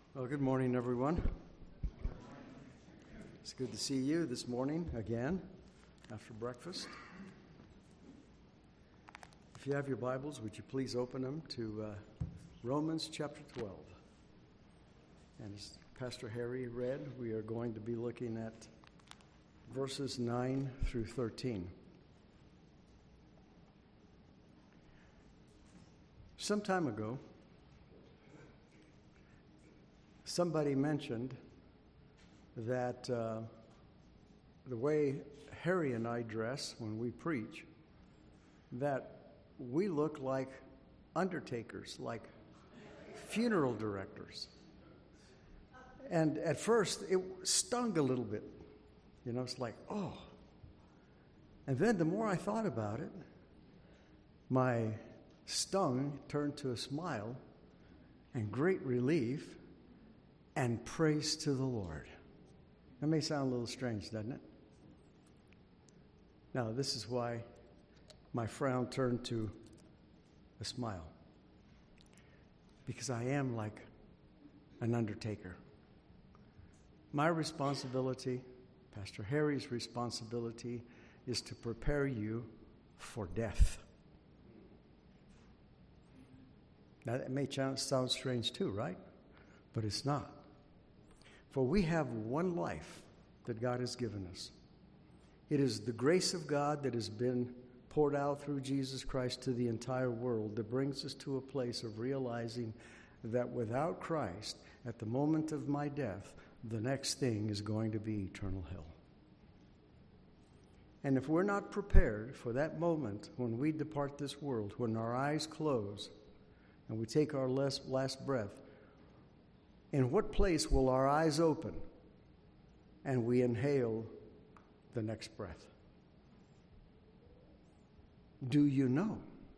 Well, good morning, everyone. It's good to see you this morning again after breakfast. If you have your Bibles, would you please open them to Romans chapter 12. And as Pastor Harry read, we are going to be looking at verses 9 through 13. Some time ago, somebody mentioned that the way Harry and I dress when we preach, that we look like undertakers, like funeral directors. And at first, it stung a little bit. You know, it's like, oh. And then the more I thought about it, my stung turned to a smile and great relief and praise to the Lord. That may sound a little strange, doesn't it? Now, this is why my frown turned to a smile. Because I am like an undertaker. My responsibility, Pastor Harry's responsibility, is to prepare you for death. Now, that may sound strange too, right? But it's not. For we have one life that God has given us. It is the grace of God that has been poured out through Jesus Christ to the entire world that brings us to a place of realizing that without Christ, at the moment of my death, the next thing is going to be eternal hell. And if we're not prepared for that moment when we depart this world, when our eyes close and we take our last breath, in what place will our eyes open and we inhale the next breath? Do you know?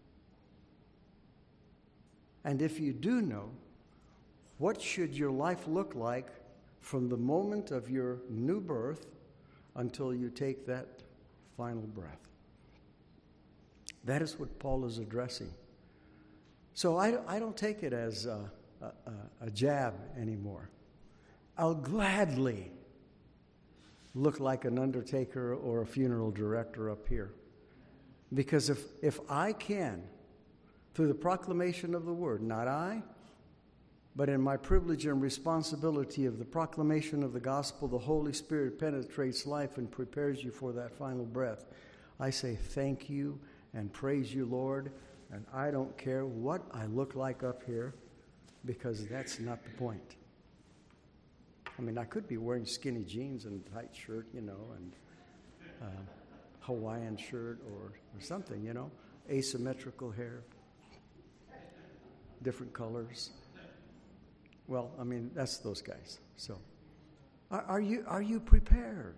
And if you do know, what should your life look like from the moment of your new birth until you take that final breath? That is what Paul is addressing. So I don't take it as a jab anymore. I'll gladly look like an undertaker or a funeral director up here. Because if I can, through the proclamation of the word, not I, but in my privilege and responsibility of the proclamation of the gospel, the Holy Spirit penetrates life and prepares you for that final breath. I say thank you and praise you, Lord, and I don't care what I look like up here, because that's not the point. I mean, I could be wearing skinny jeans and a tight shirt, and Hawaiian shirt or something, asymmetrical hair, different colors. Well, I mean, that's those guys. So, are you prepared?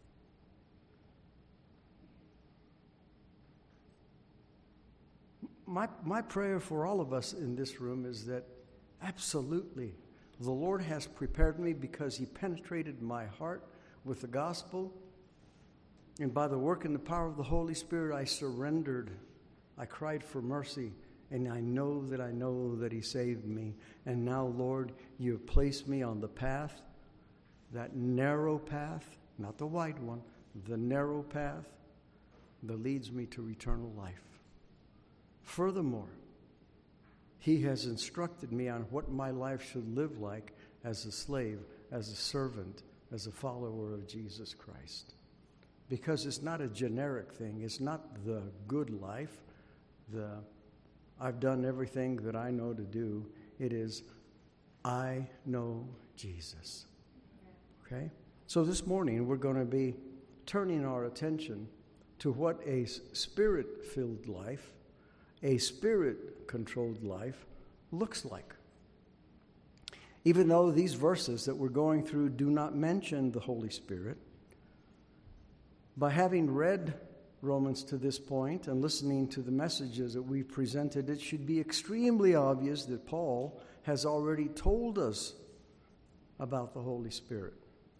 My prayer for all of us in this room is that absolutely the Lord has prepared me because He penetrated my heart with the gospel. And by the work and the power of the Holy Spirit, I surrendered. I cried for mercy. And I know that He saved me. And now, Lord, You have placed me on the path, that narrow path, not the wide one, the narrow path that leads me to eternal life. Furthermore, He has instructed me on what my life should live like as a slave, as a servant, as a follower of Jesus Christ. Because it's not a generic thing. It's not the good life, I've done everything that I know to do. It is, I know Jesus. Okay? So this morning we're going to be turning our attention to what a Spirit-filled life, a Spirit-controlled life looks like. Even though these verses that we're going through do not mention the Holy Spirit, by having read Romans to this point and listening to the messages that we've presented, it should be extremely obvious that Paul has already told us about the Holy Spirit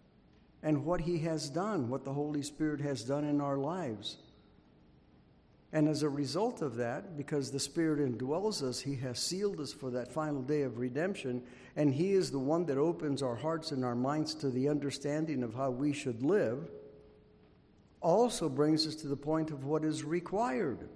and what He has done, what the Holy Spirit has done in our lives. And as a result of that, because the Spirit indwells us, He has sealed us for that final day of redemption, and He is the one that opens our hearts and our minds to the understanding of how we should live, also brings us to the point of what is required.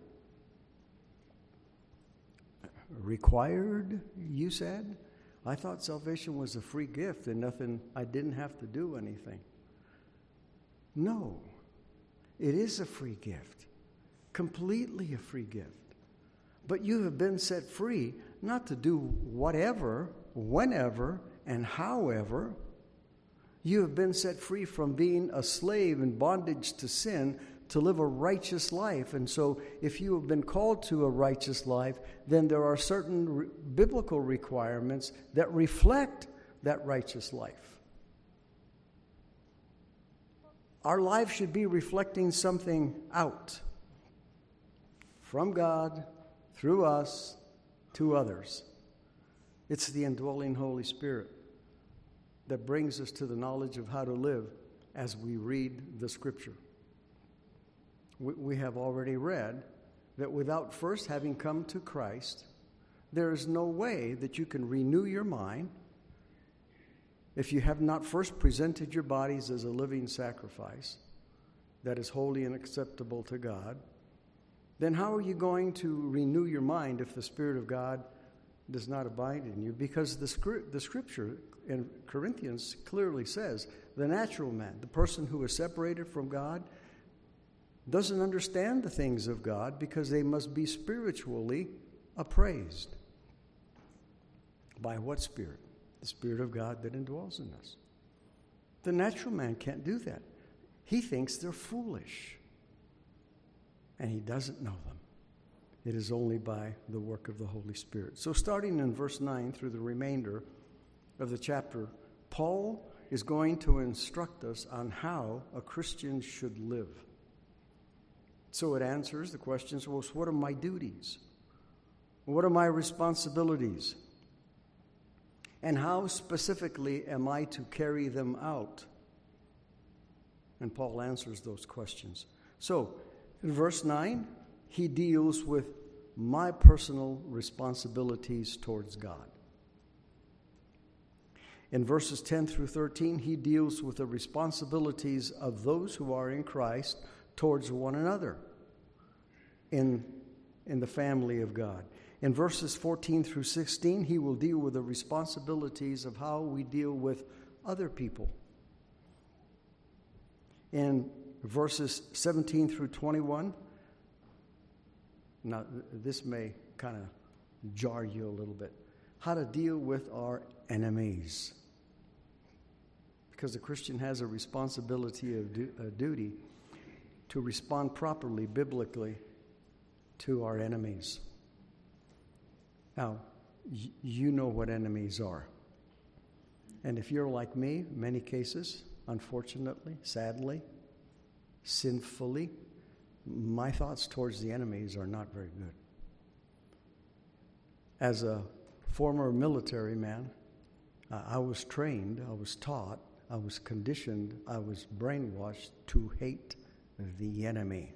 Required, you said? I thought salvation was a free gift and nothing, I didn't have to do anything. No, it is a free gift, completely a free gift. But you have been set free not to do whatever, whenever, and however. You have been set free from being a slave in bondage to sin to live a righteous life. And so if you have been called to a righteous life, then there are certain biblical requirements that reflect that righteous life. Our life should be reflecting something out from God, through us, to others. It's the indwelling Holy Spirit that brings us to the knowledge of how to live as we read the Scripture. We have already read that without first having come to Christ, there is no way that you can renew your mind if you have not first presented your bodies as a living sacrifice that is holy and acceptable to God. Then how are you going to renew your mind if the Spirit of God does not abide in you? Because the Scripture in Corinthians clearly says the natural man, the person who is separated from God, doesn't understand the things of God because they must be spiritually appraised. By what Spirit? The Spirit of God that indwells in us. The natural man can't do that. He thinks they're foolish. And he doesn't know them. It is only by the work of the Holy Spirit. So starting in verse 9 through the remainder of the chapter, Paul is going to instruct us on how a Christian should live. So it answers the questions, well, what are my duties? What are my responsibilities? And how specifically am I to carry them out? And Paul answers those questions. So, in verse 9, he deals with my personal responsibilities towards God. In verses 10 through 13, he deals with the responsibilities of those who are in Christ towards one another in the family of God. In verses 14 through 16, he will deal with the responsibilities of how we deal with other people. In verses 17 through 21, now this may kind of jar you a little bit, how to deal with our enemies. Because the Christian has a responsibility, a duty, to respond properly, biblically, to our enemies. Now, you know what enemies are. And if you're like me, many cases, unfortunately, sadly, sinfully, my thoughts towards the enemies are not very good. As a former military man, I was trained, I was taught, I was conditioned, I was brainwashed to hate the enemy.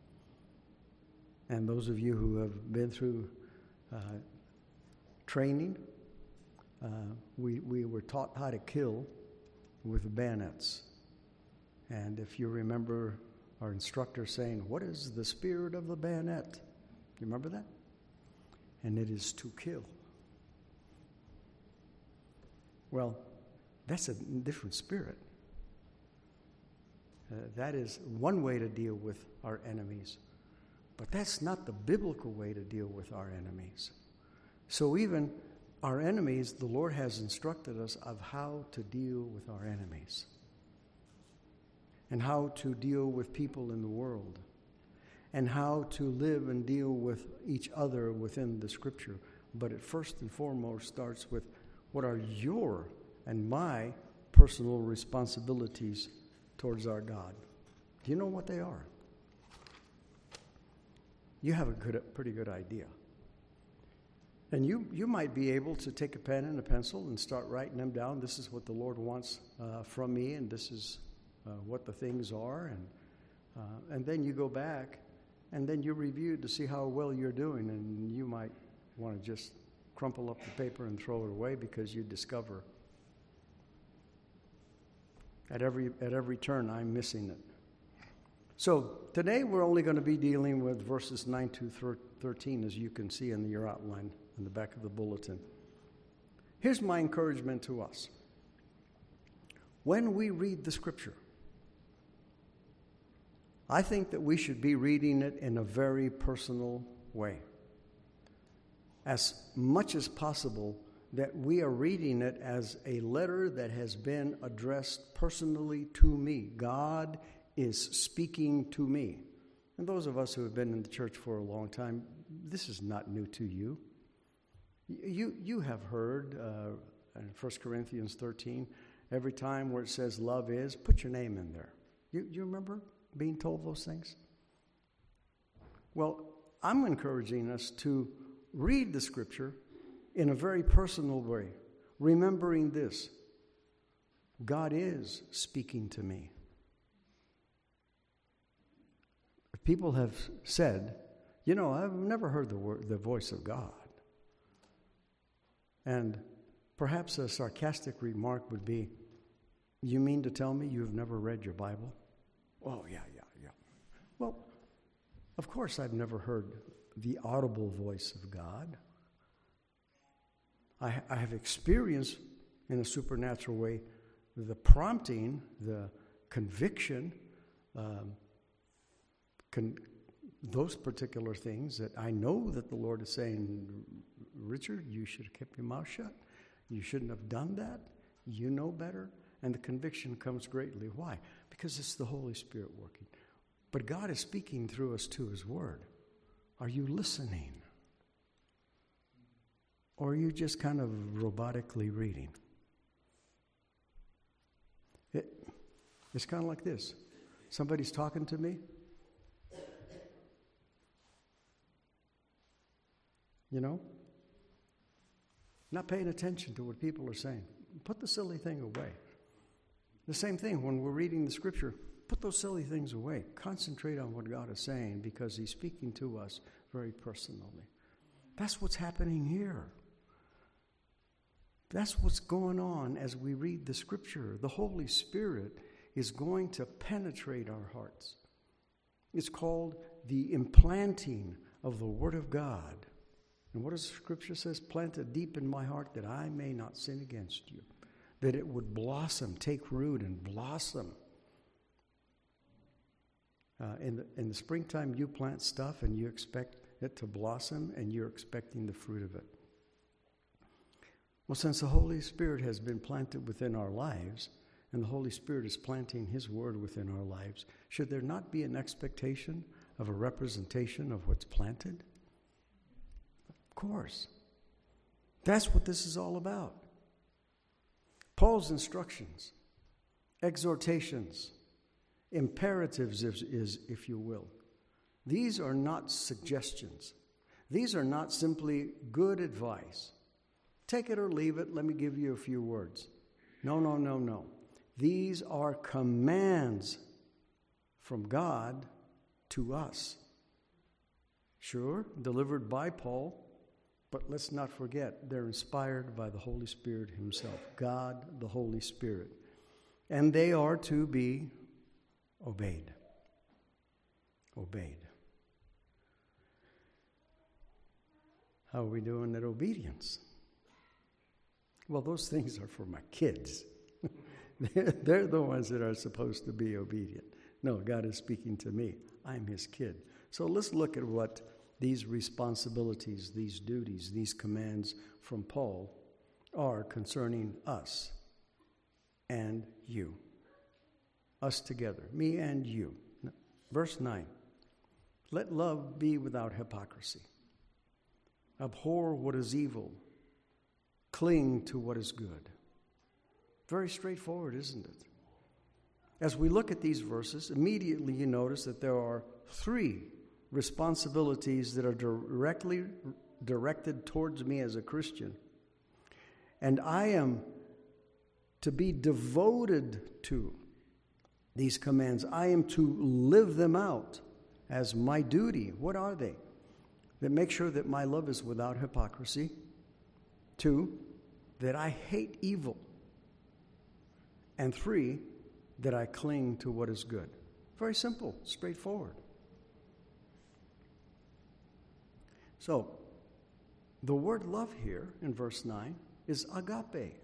And those of you who have been through training, we were taught how to kill with bayonets. And if you remember our instructor saying, "What is the spirit of the bayonet?" You remember that? And it is to kill. Well, that's a different spirit. That is one way to deal with our enemies. But that's not the biblical way to deal with our enemies. So even our enemies, the Lord has instructed us of how to deal with our enemies and how to deal with people in the world and how to live and deal with each other within the Scripture. But it first and foremost starts with what are your and my personal responsibilities towards our God. Do you know what they are? You have a pretty good idea. And you might be able to take a pen and a pencil and start writing them down. This is what the Lord wants from me, and this is what the things are. And then you go back and then you review to see how well you're doing, and you might want to just crumple up the paper and throw it away because you discover at every turn I'm missing it. So today we're only going to be dealing with verses 9 to 13, as you can see in your outline in the back of the bulletin. Here's my encouragement to us. When we read the Scripture, I think that we should be reading it in a very personal way. As much as possible, that we are reading it as a letter that has been addressed personally to me. God is speaking to me. And those of us who have been in the church for a long time, this is not new to you. You have heard in 1 Corinthians 13, every time where it says love is, put your name in there. You remember being told those things? Well, I'm encouraging us to read the Scripture in a very personal way, remembering this: God is speaking to me. People have said, I've never heard the voice of God. And perhaps a sarcastic remark would be, you mean to tell me you've never read your Bible? Oh, yeah. Well, of course I've never heard the audible voice of God. I have experienced in a supernatural way the prompting, the conviction, those particular things that I know that the Lord is saying, Richard, you should have kept your mouth shut. You shouldn't have done that. You know better. And the conviction comes greatly. Why? Because it's the Holy Spirit working. But God is speaking through us to His Word. Are you listening? Or are you just kind of robotically reading? It's kind of like this. Somebody's talking to me. Not paying attention to what people are saying. Put the silly thing away. The same thing when we're reading the Scripture. Put those silly things away. Concentrate on what God is saying because He's speaking to us very personally. That's what's happening here. That's what's going on as we read the Scripture. The Holy Spirit is going to penetrate our hearts. It's called the implanting of the Word of God. And what does the Scripture says? Planted deep in my heart that I may not sin against you. That it would blossom, take root and blossom. In the springtime, you plant stuff and you expect it to blossom and you're expecting the fruit of it. Well, since the Holy Spirit has been planted within our lives and the Holy Spirit is planting His Word within our lives, should there not be an expectation of a representation of what's planted? Of course. That's what this is all about. Paul's instructions, exhortations, imperatives, is, if you will. These are not suggestions. These are not simply good advice. Take it or leave it. Let me give you a few words. No. These are commands from God to us. Sure, delivered by Paul, but let's not forget, they're inspired by the Holy Spirit Himself, God, the Holy Spirit. And they are to be obeyed. Obeyed. How are we doing at obedience? Well, those things are for my kids. They're the ones that are supposed to be obedient. No, God is speaking to me. I'm His kid. So let's look at what these responsibilities, these duties, these commands from Paul are concerning us and you. Us together, me and you. Verse 9, let love be without hypocrisy. Abhor what is evil. Cling to what is good. Very straightforward, isn't it? As we look at these verses, immediately you notice that there are 3 responsibilities that are directly directed towards me as a Christian. And I am to be devoted to these commands. I am to live them out as my duty. What are they? That make sure that my love is without hypocrisy. 2, that I hate evil. And 3, that I cling to what is good. Very simple, straightforward. So, the word love here in verse 9 is agape.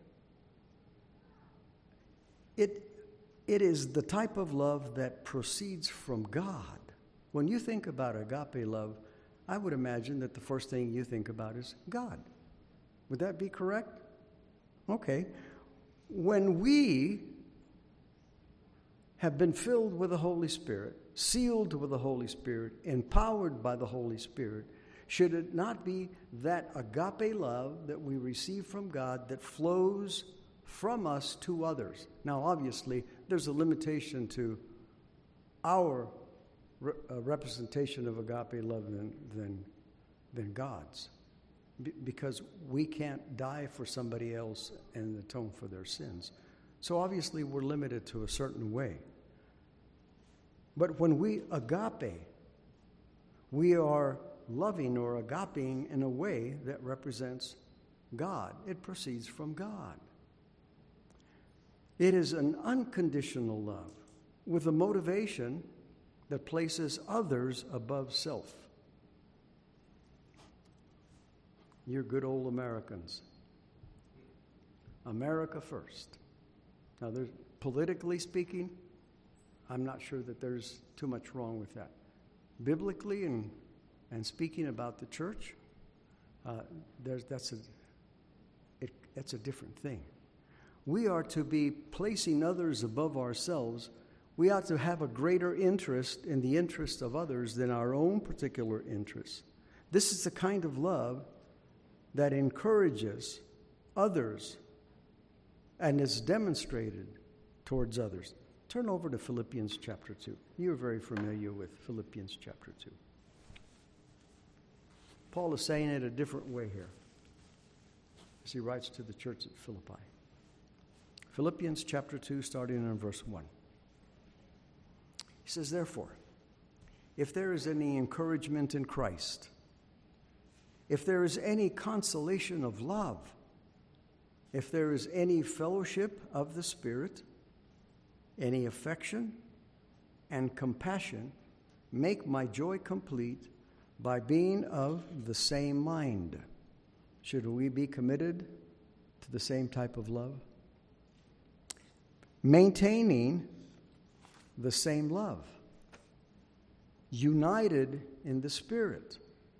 It is the type of love that proceeds from God. When you think about agape love, I would imagine that the first thing you think about is God. Would that be correct? Okay. When we have been filled with the Holy Spirit, sealed with the Holy Spirit, empowered by the Holy Spirit, should it not be that agape love that we receive from God that flows from us to others? Now, obviously, there's a limitation to our representation of agape love than God's, because we can't die for somebody else and atone for their sins. So obviously, we're limited to a certain way. But when we agape, we are loving or agapeing in a way that represents God. It proceeds from God. It is an unconditional love with a motivation that places others above self. You're good old Americans. America first. Now, politically speaking, I'm not sure that there's too much wrong with that. Biblically and speaking about the church, that's a different thing. We are to be placing others above ourselves. We ought to have a greater interest in the interests of others than our own particular interests. This is the kind of love that encourages others and is demonstrated towards others. Turn over to Philippians chapter 2. You're very familiar with Philippians chapter 2. Paul is saying it a different way here as he writes to the church at Philippi. Philippians chapter 2, starting in verse 1. He says, "Therefore, if there is any encouragement in Christ, if there is any consolation of love, if there is any fellowship of the Spirit, any affection and compassion, make my joy complete by being of the same mind." Should we be committed to the same type of love? Maintaining the same love, united in the Spirit,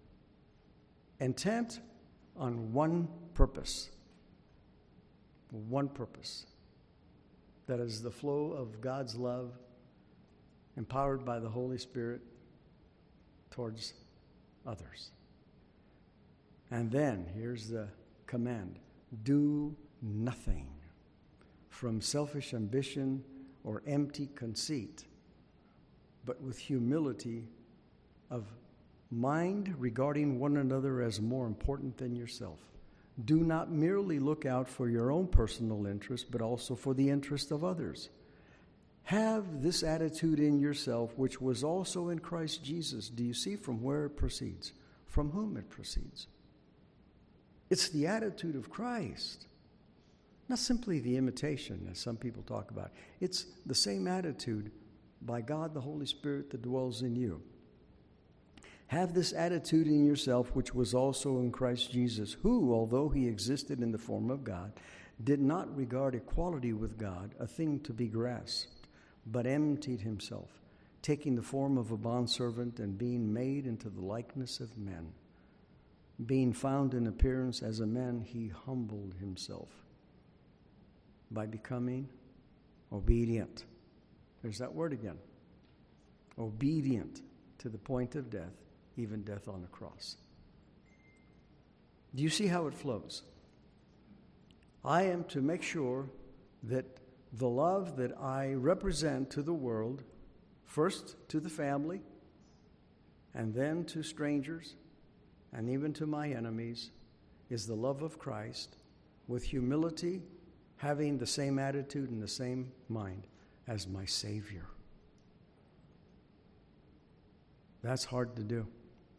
intent on one purpose. One purpose. That is the flow of God's love, empowered by the Holy Spirit towards others. And then, here's the command: do nothing from selfish ambition or empty conceit, but with humility of mind regarding one another as more important than yourself. Do not merely look out for your own personal interest, but also for the interest of others. Have this attitude in yourself, which was also in Christ Jesus. Do you see from where it proceeds? From whom it proceeds? It's the attitude of Christ. Not simply the imitation, as some people talk about. It's the same attitude by God the Holy Spirit that dwells in you. Have this attitude in yourself, which was also in Christ Jesus, who, although he existed in the form of God, did not regard equality with God a thing to be grasped, but emptied himself, taking the form of a bondservant and being made into the likeness of men. Being found in appearance as a man, he humbled himself by becoming obedient. There's that word again. Obedient to the point of death, even death on the cross. Do you see how it flows? I am to make sure that the love that I represent to the world, first to the family, and then to strangers, and even to my enemies, is the love of Christ, with humility, having the same attitude and the same mind as my Savior. That's hard to do.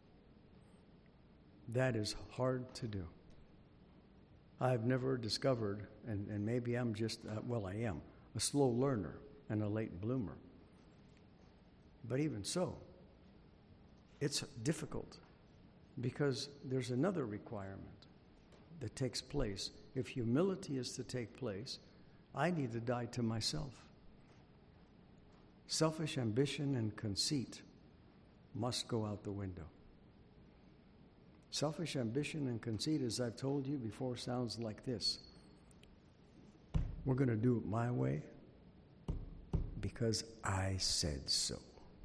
That is hard to do. I've never discovered, and maybe I'm just, I am, a slow learner and a late bloomer. But even so, it's difficult because there's another requirement that takes place. If humility is to take place, I need to die to myself. Selfish ambition and conceit must go out the window. Selfish ambition and conceit, as I've told you before, sounds like this. We're going to do it my way because I said so.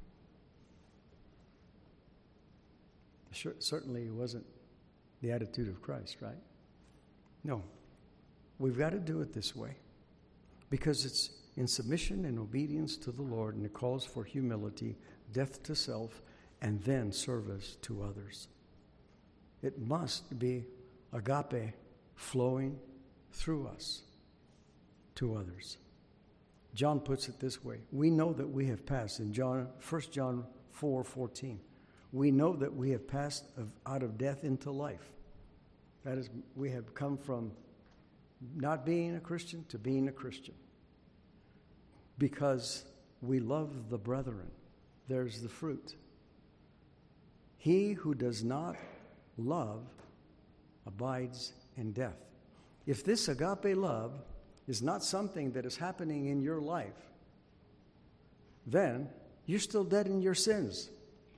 Certainly it wasn't the attitude of Christ, right? No. We've got to do it this way because it's in submission and obedience to the Lord, and it calls for humility, death to self, and then service to others. It must be agape flowing through us to others. John puts it this way. We know that we have passed in 1 John 4:14. We know that we have passed out of death into life. That is, we have come from not being a Christian to being a Christian. Because we love the brethren. There's the fruit. He who does not love abides in death. If this agape love is not something that is happening in your life, then you're still dead in your sins.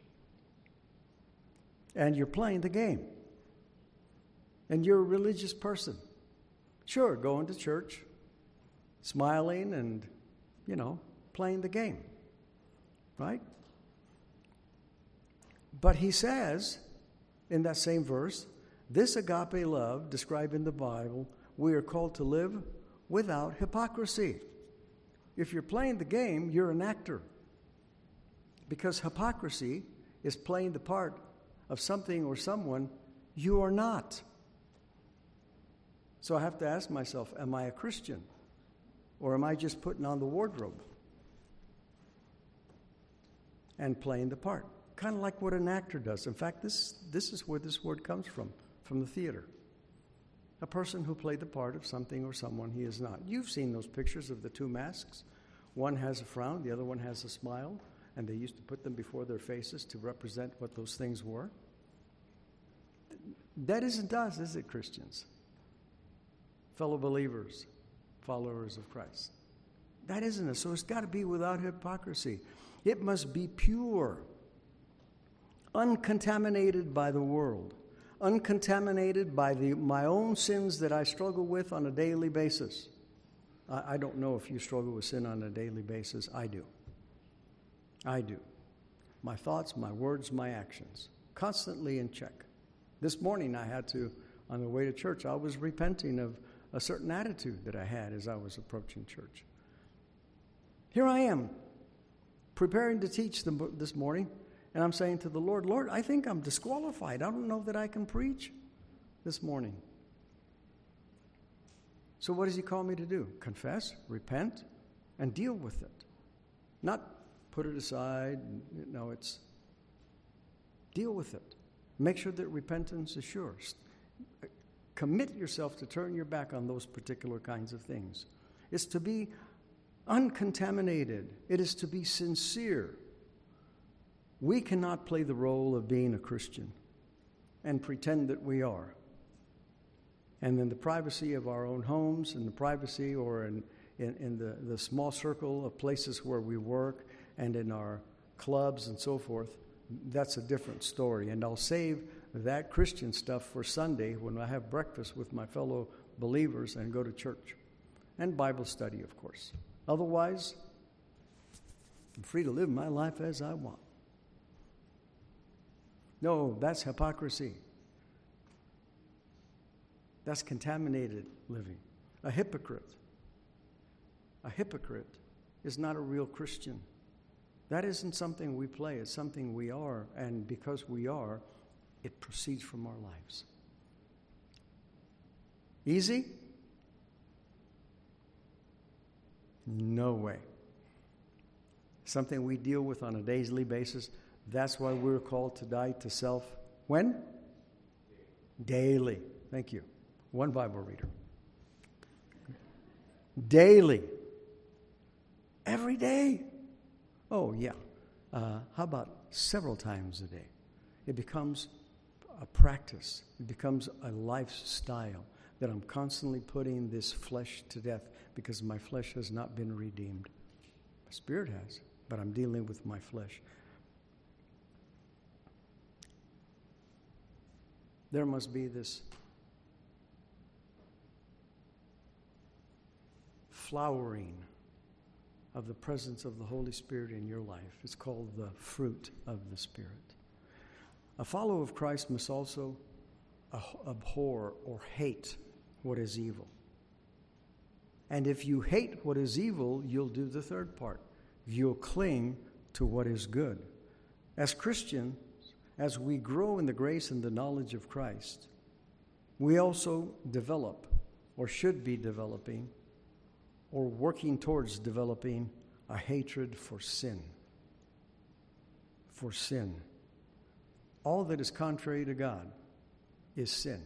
And you're playing the game. And you're a religious person. Sure, going to church, smiling and, playing the game. Right? But he says, in that same verse, this agape love described in the Bible, we are called to live without hypocrisy. If you're playing the game, you're an actor. Because hypocrisy is playing the part of something or someone you are not. So I have to ask myself, am I a Christian? Or am I just putting on the wardrobe and playing the part? Kind of like what an actor does. In fact, this is where this word comes from the theater. A person who played the part of something or someone he is not. You've seen those pictures of the two masks. One has a frown, the other one has a smile, and they used to put them before their faces to represent what those things were. That isn't us, is it, Christians? Fellow believers, followers of Christ. That isn't us. So it's got to be without hypocrisy. It must be pure, uncontaminated by the world, uncontaminated by my own sins that I struggle with on a daily basis. I don't know if you struggle with sin on a daily basis. I do. I do. My thoughts, my words, my actions, constantly in check. This morning I had to, on the way to church, I was repenting of a certain attitude that I had as I was approaching church. Here I am, preparing to teach them this morning, and I'm saying to the Lord, Lord, I think I'm disqualified. I don't know that I can preach this morning. So what does he call me to do? Confess, repent, and deal with it. Not put it aside. No, it's deal with it. Make sure that repentance is sure. Commit yourself to turn your back on those particular kinds of things. It's to be uncontaminated. It is to be sincere. We cannot play the role of being a Christian and pretend that we are. And in the privacy of our own homes, in the privacy or in the small circle of places where we work and in our clubs and so forth, that's a different story. And I'll save that Christian stuff for Sunday when I have breakfast with my fellow believers and go to church. And Bible study, of course. Otherwise, I'm free to live my life as I want. No, that's hypocrisy. That's contaminated living. A hypocrite is not a real Christian. That isn't something we play. It's something we are. And because we are, it proceeds from our lives. Easy? No way. Something we deal with on a daily basis. That's why we're called to die to self. When? Daily. Thank you. One Bible reader. Daily. Every day. Oh, yeah. How about several times a day? It becomes a practice. It becomes a lifestyle that I'm constantly putting this flesh to death because my flesh has not been redeemed. My spirit has, but I'm dealing with my flesh. There must be this flowering of the presence of the Holy Spirit in your life. It's called the fruit of the Spirit. A follower of Christ must also abhor or hate what is evil. And if you hate what is evil, you'll do the third part. You'll cling to what is good. As Christians, as we grow in the grace and the knowledge of Christ, we also develop, or should be developing, or working towards developing a hatred for sin. For sin. All that is contrary to God is sin.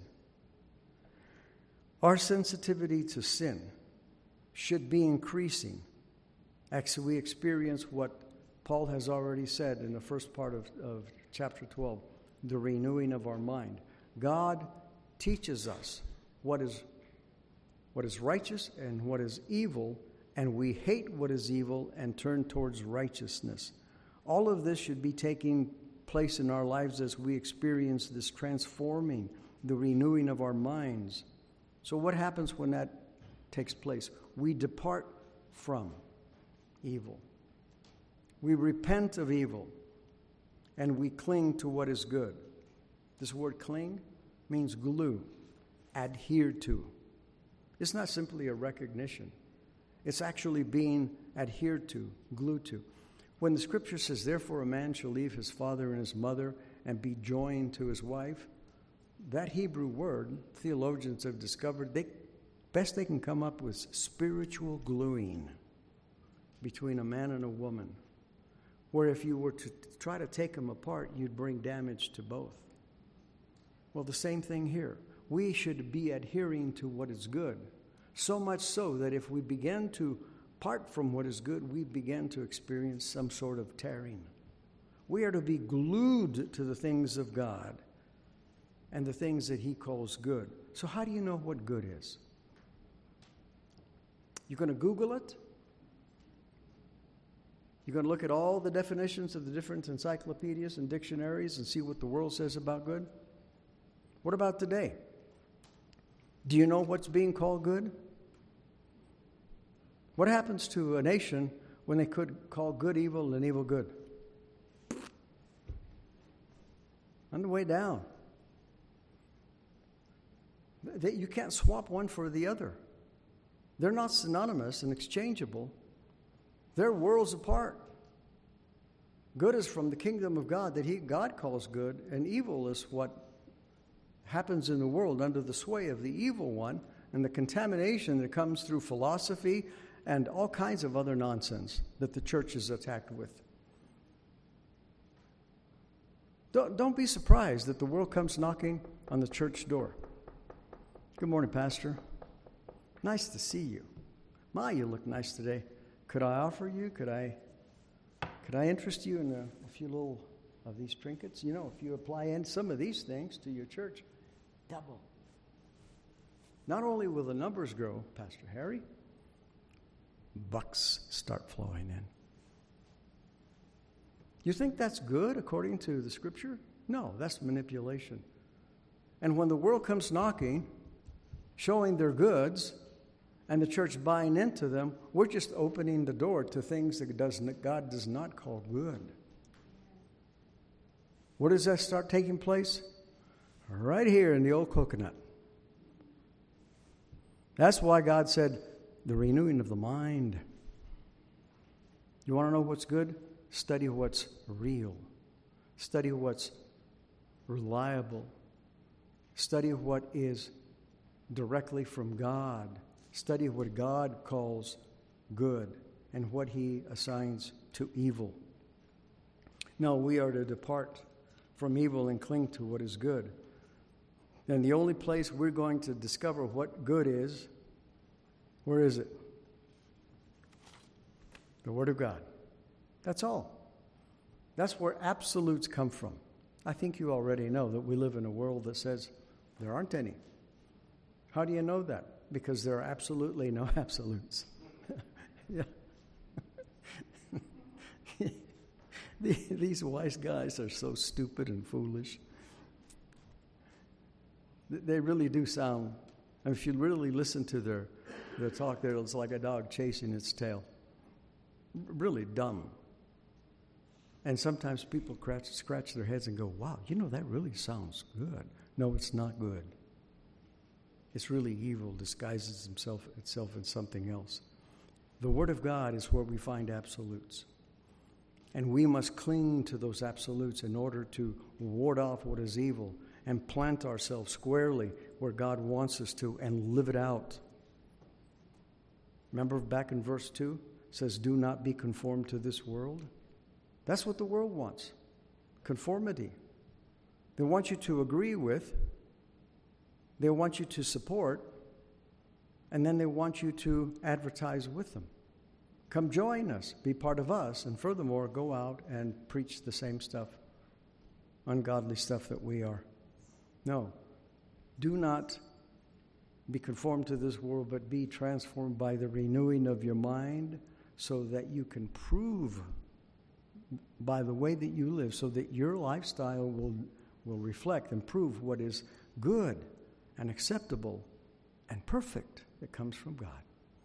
Our sensitivity to sin should be increasing as we experience what Paul has already said in the first part of chapter 12, the renewing of our mind. God teaches us what is righteous and what is evil, and we hate what is evil and turn towards righteousness. All of this should be taking place in our lives as we experience this transforming, the renewing of our minds. So what happens when that takes place? We depart from evil. We repent of evil, and we cling to what is good. This word cling means glue, adhere to. It's not simply a recognition. It's actually being adhered to, glued to. When the scripture says, therefore a man shall leave his father and his mother and be joined to his wife, that Hebrew word, theologians have discovered, best they can come up with spiritual gluing between a man and a woman, where if you were to try to take them apart, you'd bring damage to both. Well, the same thing here. We should be adhering to what is good, so much so that if we begin to part from what is good, we begin to experience some sort of tearing. We are to be glued to the things of God and the things that He calls good. So how do you know what good is? You're going to Google it? You're going to look at all the definitions of the different encyclopedias and dictionaries and see what the world says about good? What about today? Do you know what's being called good? What happens to a nation when they could call good evil and evil good? On the way down. You can't swap one for the other. They're not synonymous and exchangeable. They're worlds apart. Good is from the kingdom of God that God calls good, and evil is what happens in the world under the sway of the evil one and the contamination that comes through philosophy and all kinds of other nonsense that the church is attacked with. Don't be surprised that the world comes knocking on the church door. Good morning, Pastor. Nice to see you. Ma, you look nice today. Could I offer you? Could I interest you in a few little of these trinkets? You know, if you apply in some of these things to your church, double. Not only will the numbers grow, Pastor Harry, bucks start flowing in. You think that's good according to the scripture? No, that's manipulation. And when the world comes knocking, showing their goods, and the church buying into them, we're just opening the door to things that God does not call good. Where does that start taking place? Right here in the old coconut. That's why God said, the renewing of the mind. You want to know what's good? Study what's real. Study what's reliable. Study what is directly from God. Study what God calls good and what He assigns to evil. No, we are to depart from evil and cling to what is good. And the only place we're going to discover what good is, where is it? The Word of God. That's all. That's where absolutes come from. I think you already know that we live in a world that says there aren't any. How do you know that? Because there are absolutely no absolutes. Yeah. These wise guys are so stupid and foolish. They really do sound, if you really listen to their talk there, it's like a dog chasing its tail. Really dumb. And sometimes people scratch their heads and go, wow, that really sounds good. No, it's not good. It's really evil, disguises itself in something else. The Word of God is where we find absolutes. And we must cling to those absolutes in order to ward off what is evil and plant ourselves squarely where God wants us to and live it out. Remember back in verse 2, it says, do not be conformed to this world. That's what the world wants, conformity. They want you to agree with, they want you to support, and then they want you to advertise with them. Come join us, be part of us, and furthermore, go out and preach the same stuff, ungodly stuff that we are. No, do not be conformed to this world, but be transformed by the renewing of your mind so that you can prove by the way that you live, so that your lifestyle will reflect and prove what is good and acceptable and perfect that comes from God.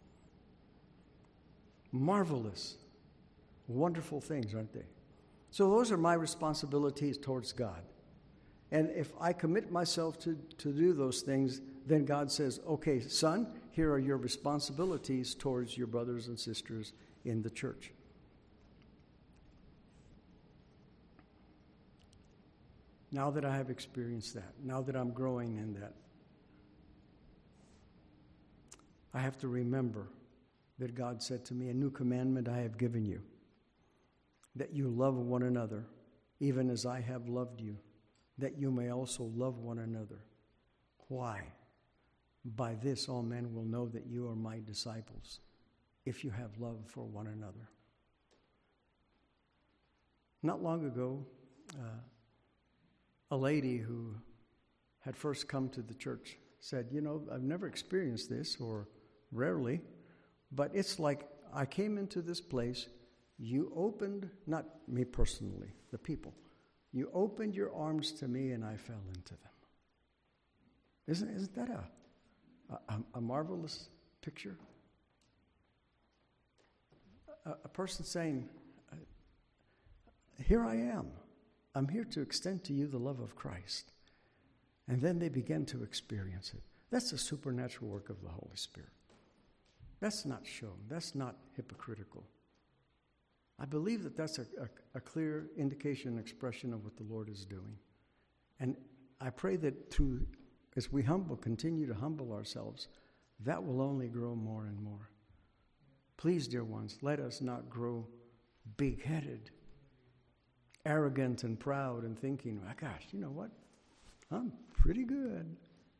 Marvelous, wonderful things, aren't they? So those are my responsibilities towards God. And if I commit myself to do those things, then God says, okay, son, here are your responsibilities towards your brothers and sisters in the church. Now that I have experienced that, now that I'm growing in that, I have to remember that God said to me, a new commandment I have given you, that you love one another, even as I have loved you, that you may also love one another. Why? By this all men will know that you are my disciples, if you have love for one another. Not long ago, a lady who had first come to the church said, I've never experienced this, or rarely, but it's like I came into this place, you opened, not me personally, the people, you opened your arms to me and I fell into them. Isn't that a marvelous picture? A person saying, here I am. I'm here to extend to you the love of Christ. And then they begin to experience it. That's a supernatural work of the Holy Spirit. That's not shown. That's not hypocritical. I believe that that's a clear indication and expression of what the Lord is doing. And I pray that as we continue to humble ourselves, that will only grow more and more. Please, dear ones, let us not grow big-headed, arrogant and proud and thinking, oh, gosh, you know what? I'm pretty good.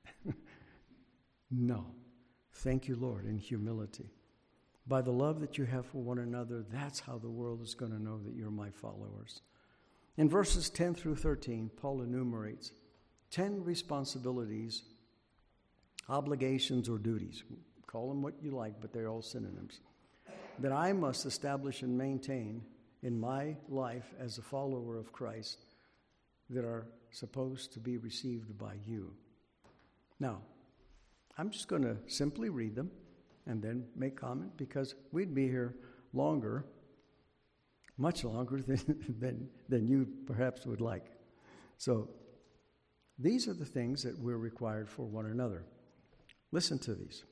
No. Thank you, Lord, in humility. By the love that you have for one another, that's how the world is going to know that you're my followers. In verses 10 through 13, Paul enumerates 10 responsibilities, obligations, or duties. Call them what you like, but they're all synonyms. That I must establish and maintain in my life as a follower of Christ that are supposed to be received by you. Now, I'm just going to simply read them and then make comment, because we'd be here longer, much longer than you perhaps would like. So these are the things that we're required for one another. Listen to these.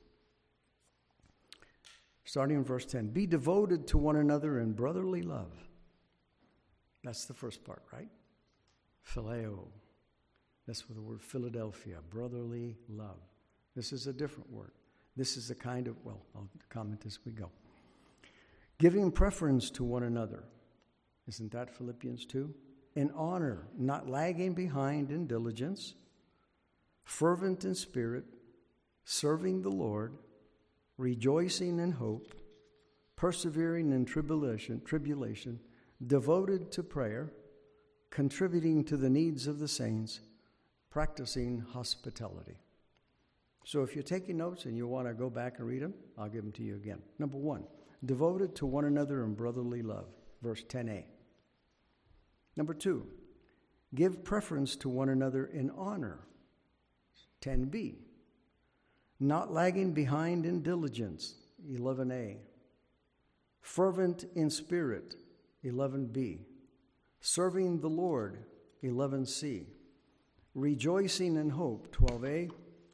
Starting in verse 10, be devoted to one another in brotherly love. That's the first part, right? Phileo. That's where the word Philadelphia, brotherly love. This is a different word. This is a kind of, I'll comment as we go. Giving preference to one another Isn't that Philippians 2? In honor, not lagging behind in diligence, fervent in spirit, serving the Lord, rejoicing in hope, persevering in tribulation, devoted to prayer, contributing to the needs of the saints, practicing hospitality. So if you're taking notes and you want to go back and read them, I'll give them to you again. Number 1, devoted to one another in brotherly love, verse 10a. Number 2, give preference to one another in honor, 10b. Not lagging behind in diligence, 11a. Fervent in spirit, 11b. Serving the Lord, 11c. Rejoicing in hope, 12a.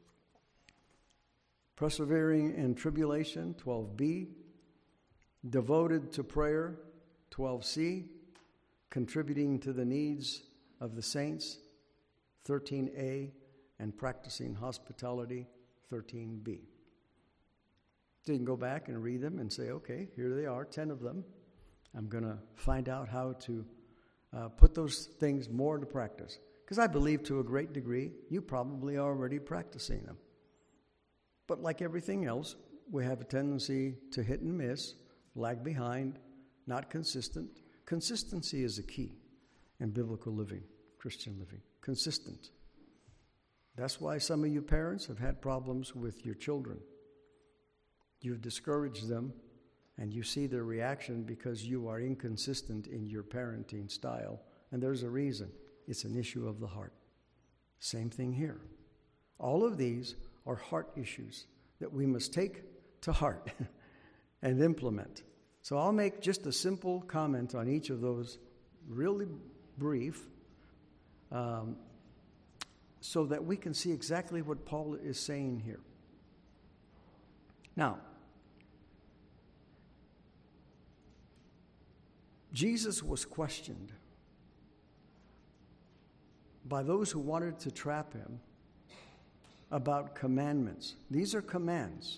Persevering in tribulation, 12b. Devoted to prayer, 12c. Contributing to the needs of the saints, 13a. And practicing hospitality, 13b. So you can go back and read them and say, okay, here they are, 10 of them. I'm going to find out how to put those things more into practice. Because I believe to a great degree, you probably are already practicing them. But like everything else, we have a tendency to hit and miss, lag behind, not consistent. Consistency is a key in biblical living, Christian living. Consistent. That's why some of you parents have had problems with your children. You've discouraged them, and you see their reaction because you are inconsistent in your parenting style. And there's a reason. It's an issue of the heart. Same thing here. All of these are heart issues that we must take to heart and implement. So I'll make just a simple comment on each of those, really brief, so that we can see exactly what Paul is saying here. Now, Jesus was questioned by those who wanted to trap him about commandments. These are commands.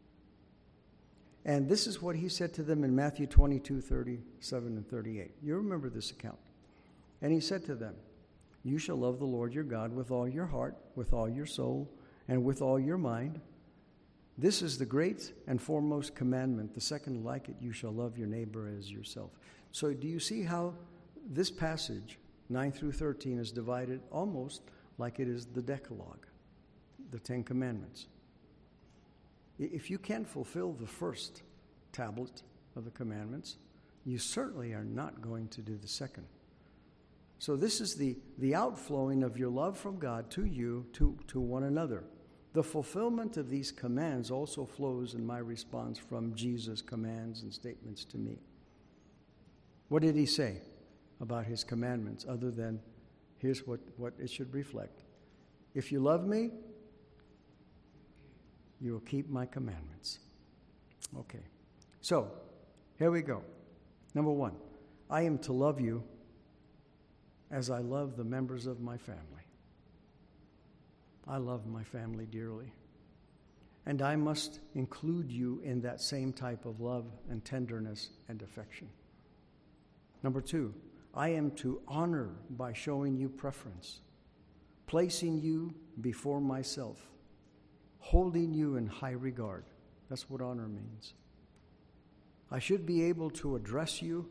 And this is what he said to them in Matthew 22, 37 and 38. You remember this account. And he said to them, "You shall love the Lord your God with all your heart, with all your soul, and with all your mind. This is the great and foremost commandment. The second like it, you shall love your neighbor as yourself." So do you see how this passage, 9 through 13, is divided almost like it is the Decalogue, the Ten Commandments? If you can't fulfill the first tablet of the commandments, you certainly are not going to do the second. So this is the outflowing of your love from God to you, to one another. The fulfillment of these commands also flows in my response from Jesus' commands and statements to me. What did he say about his commandments other than, here's what it should reflect. If you love me, you will keep my commandments. Okay. So, here we go. Number 1, I am to love you as I love the members of my family. I love my family dearly. And I must include you in that same type of love and tenderness and affection. Number 2, I am to honor by showing you preference, placing you before myself, holding you in high regard. That's what honor means. I should be able to address you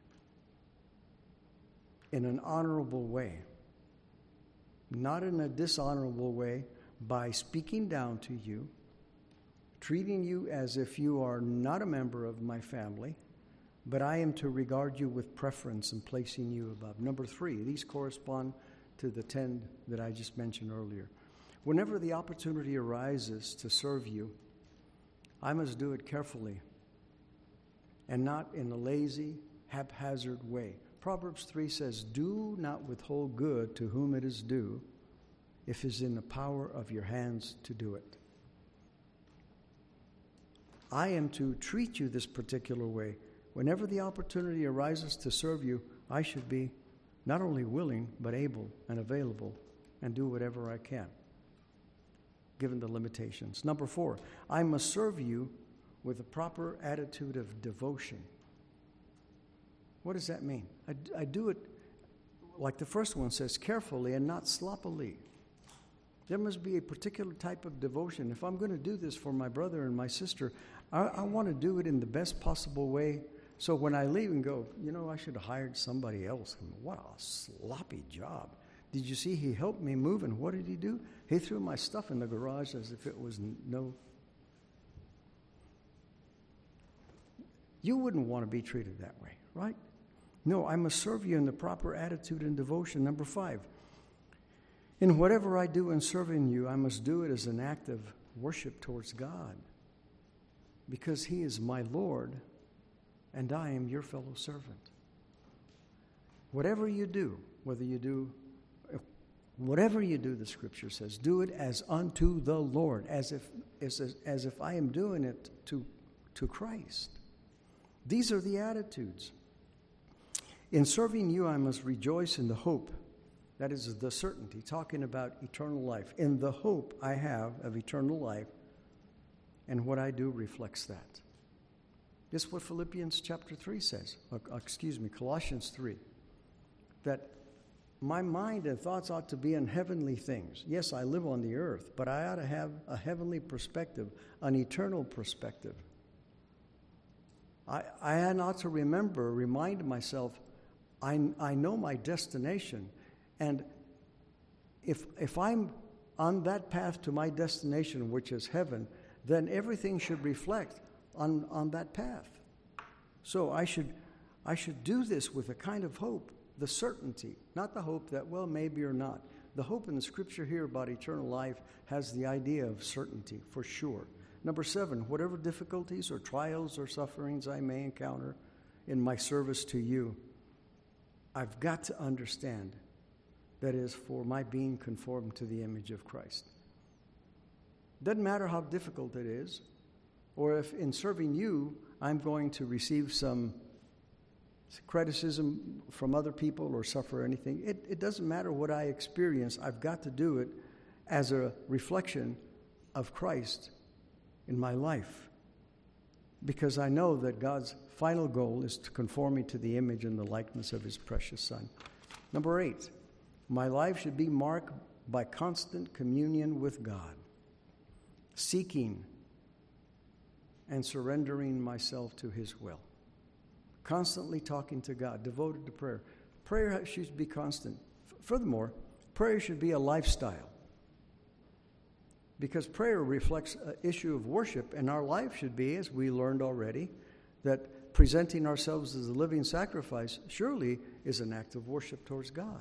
in an honorable way, not in a dishonorable way, by speaking down to you, treating you as if you are not a member of my family, but I am to regard you with preference and placing you above. Number 3, these correspond to the 10 that I just mentioned earlier. Whenever the opportunity arises to serve you, I must do it carefully and not in a lazy, haphazard way. Proverbs 3 says, "Do not withhold good to whom it is due, if it is in the power of your hands to do it." I am to treat you this particular way. Whenever the opportunity arises to serve you, I should be not only willing, but able and available and do whatever I can, given the limitations. Number 4, I must serve you with a proper attitude of devotion. What does that mean? I do it, like the first one says, carefully and not sloppily. There must be a particular type of devotion. If I'm going to do this for my brother and my sister, I want to do it in the best possible way. So when I leave and go, I should have hired somebody else. What a sloppy job. Did you see he helped me move, and what did he do? He threw my stuff in the garage as if it was no. You wouldn't want to be treated that way, right? No, I must serve you in the proper attitude and devotion. Number 5, in whatever I do in serving you, I must do it as an act of worship towards God, because he is my Lord and I am your fellow servant. Whatever you do, the Scripture says, do it as unto the Lord, as if I am doing it to Christ. These are the attitudes. In serving you, I must rejoice in the hope, that is the certainty, talking about eternal life, in the hope I have of eternal life, and what I do reflects that. This is what Philippians chapter 3 says, Colossians 3, that my mind and thoughts ought to be in heavenly things. Yes, I live on the earth, but I ought to have a heavenly perspective, an eternal perspective. I ought to remind myself, I know my destination, and if I'm on that path to my destination, which is heaven, then everything should reflect on that path. So I should do this with a kind of hope, the certainty, not the hope that, well, maybe or not. The hope in the Scripture here about eternal life has the idea of certainty, for sure. Number 7, whatever difficulties or trials or sufferings I may encounter in my service to you, I've got to understand that is for my being conformed to the image of Christ. Doesn't matter how difficult it is, or if in serving you, I'm going to receive some criticism from other people or suffer anything. It doesn't matter what I experience. I've got to do it as a reflection of Christ in my life, because I know that God's final goal is to conform me to the image and the likeness of his precious Son. Number 8, my life should be marked by constant communion with God, seeking and surrendering myself to his will. Constantly talking to God, devoted to prayer. Prayer should be constant. Furthermore, prayer should be a lifestyle, because prayer reflects an issue of worship, and our life should be, as we learned already, that presenting ourselves as a living sacrifice surely is an act of worship towards God.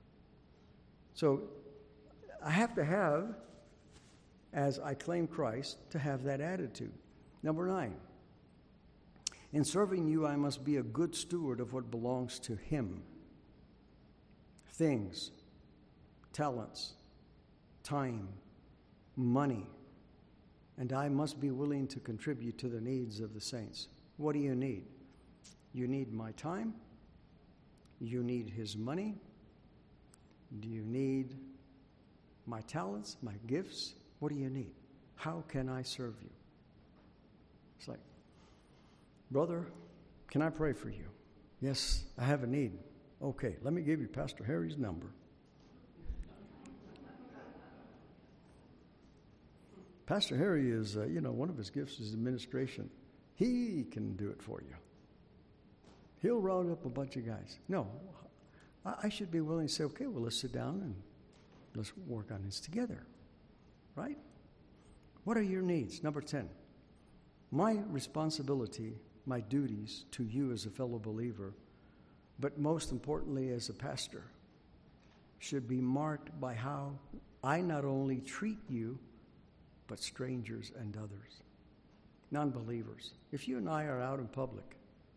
So I have to have, as I claim Christ, to have that attitude. Number 9, in serving you, I must be a good steward of what belongs to him. Things, talents, time, money, and I must be willing to contribute to the needs of the saints. What do you need? You need my time? You need his money? Do you need my talents, my gifts? What do you need? How can I serve you? It's like, brother, can I pray for you? Yes, I have a need. Okay, let me give you Pastor Harry's number. Pastor Harry is, one of his gifts is administration. He can do it for you. He'll round up a bunch of guys. No, I should be willing to say, okay, well, let's sit down and let's work on this together, right? What are your needs? Number 10, my responsibility, my duties to you as a fellow believer, but most importantly as a pastor, should be marked by how I not only treat you, but strangers and others, non-believers. If you and I are out in public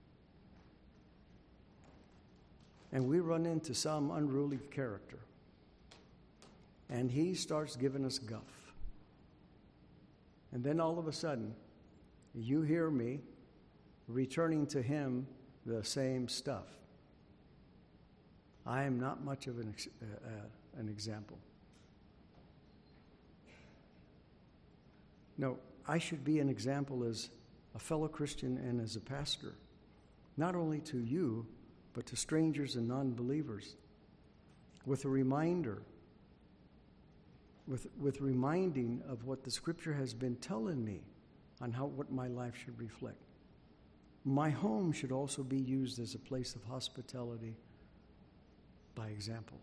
and we run into some unruly character and he starts giving us guff, and then all of a sudden you hear me returning to him the same stuff, I am not much of an example. No, I should be an example as a fellow Christian and as a pastor, not only to you, but to strangers and non-believers, with a reminder, with reminding of what the Scripture has been telling me on what my life should reflect. My home should also be used as a place of hospitality by example.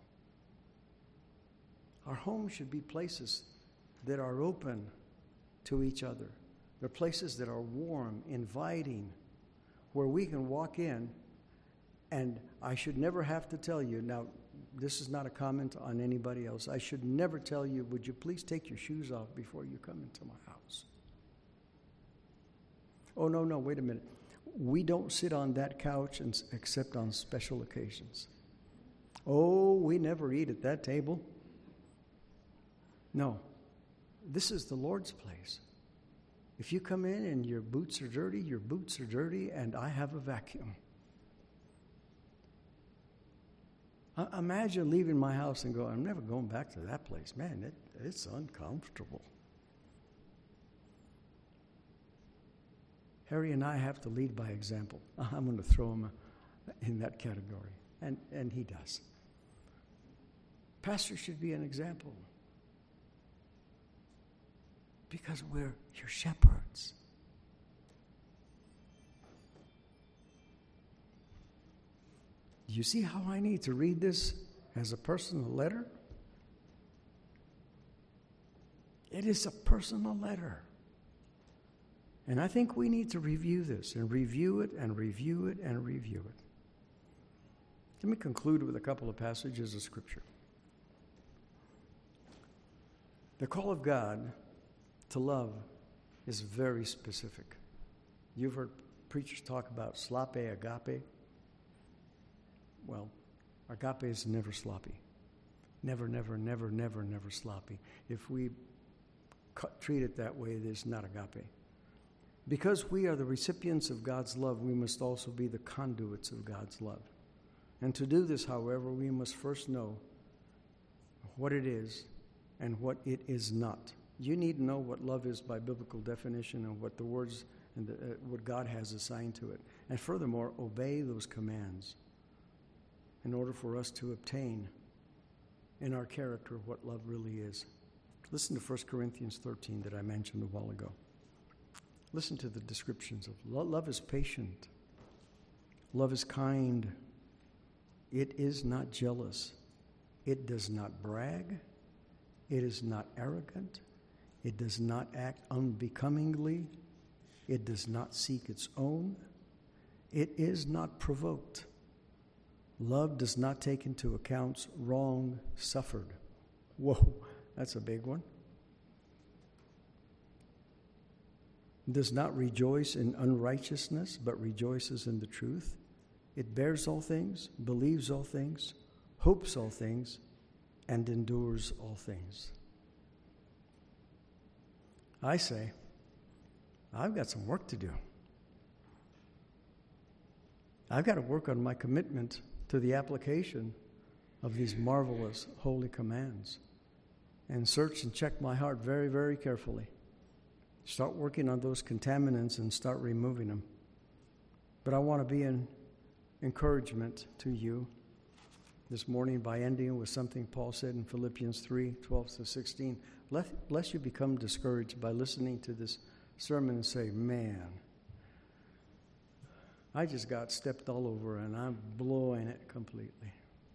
Our homes should be places that are open to each other. They're places that are warm, inviting, where we can walk in, and I should never have to tell you, now this is not a comment on anybody else, I should never tell you, would you please take your shoes off before you come into my house? Oh, no, wait a minute. We don't sit on that couch except on special occasions. Oh, we never eat at that table. No, this is the Lord's place. If you come in and your boots are dirty, and I have a vacuum. Imagine leaving my house and going, I'm never going back to that place. Man, it's uncomfortable. Harry and I have to lead by example. I'm going to throw him in that category, and he does. Pastor should be an example because we're your shepherds. Do you see how I need to read this as a personal letter? It is a personal letter. And I think we need to review this and review it and review it and review it. Let me conclude with a couple of passages of Scripture. The call of God to love is very specific. You've heard preachers talk about sloppy agape. Well, agape is never sloppy. Never sloppy. If we treat it that way, it is not agape. Because we are the recipients of God's love, we must also be the conduits of God's love. And to do this, however, we must first know what it is and what it is not. You need to know what love is by biblical definition and what the words and what God has assigned to it. And furthermore, obey those commands in order for us to obtain in our character what love really is. Listen to 1 Corinthians 13 that I mentioned a while ago. Listen to the descriptions of love. Love is patient. Love is kind. It is not jealous. It does not brag. It is not arrogant. It does not act unbecomingly. It does not seek its own. It is not provoked. Love does not take into account wrong suffered. Whoa, that's a big one. Does not rejoice in unrighteousness, but rejoices in the truth. It bears all things, believes all things, hopes all things, and endures all things. I say, I've got some work to do. I've got to work on my commitment to the application of these marvelous holy commands and search and check my heart very, very carefully. Start working on those contaminants and start removing them. But I want to be an encouragement to you this morning by ending with something Paul said in Philippians 3:12-16. Lest you become discouraged by listening to this sermon and say, man, I just got stepped all over and I'm blowing it completely.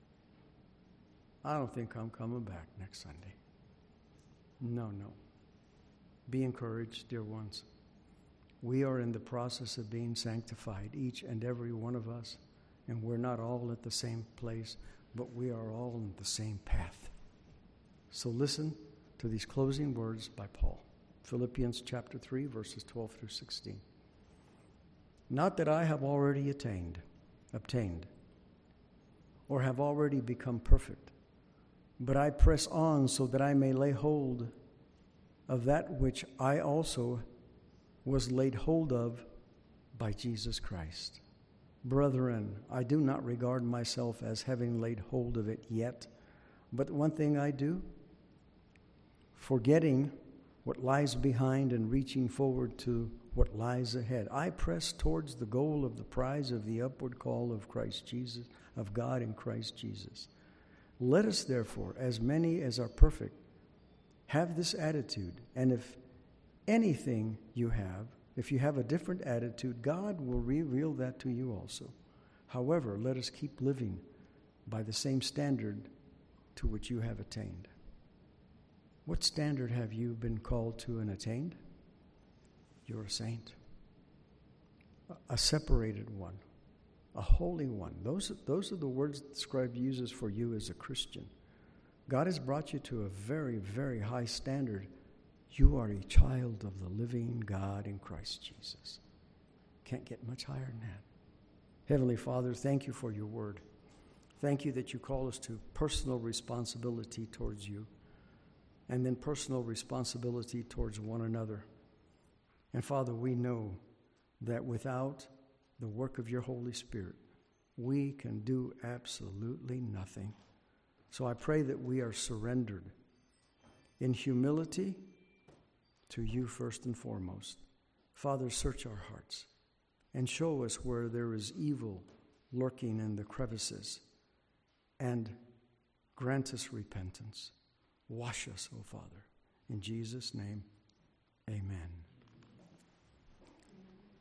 I don't think I'm coming back next Sunday. No. Be encouraged, dear ones. We are in the process of being sanctified, each and every one of us, and we're not all at the same place, but we are all on the same path. So listen to these closing words by Paul. Philippians chapter 3, verses 12-16. Not that I have already obtained, or have already become perfect, but I press on so that I may lay hold of that which I also was laid hold of by Jesus Christ. Brethren, I do not regard myself as having laid hold of it yet, but one thing I do, forgetting what lies behind and reaching forward to what lies ahead. I press towards the goal of the prize of the upward call of Christ Jesus, of God in Christ Jesus. Let us, therefore, as many as are perfect, have this attitude. And if anything you have, if you have a different attitude, God will reveal that to you also. However, let us keep living by the same standard to which you have attained. What standard have you been called to and attained? You're a saint, a separated one, a holy one. Those are the words that the scribe uses for you as a Christian. God has brought you to a very, very high standard. You are a child of the living God in Christ Jesus. Can't get much higher than that. Heavenly Father, thank you for your word. Thank you that you call us to personal responsibility towards you, and then personal responsibility towards one another. And Father, we know that without the work of your Holy Spirit, we can do absolutely nothing. So I pray that we are surrendered in humility to you first and foremost. Father, search our hearts and show us where there is evil lurking in the crevices, and grant us repentance. Wash us, O Father. In Jesus' name, amen.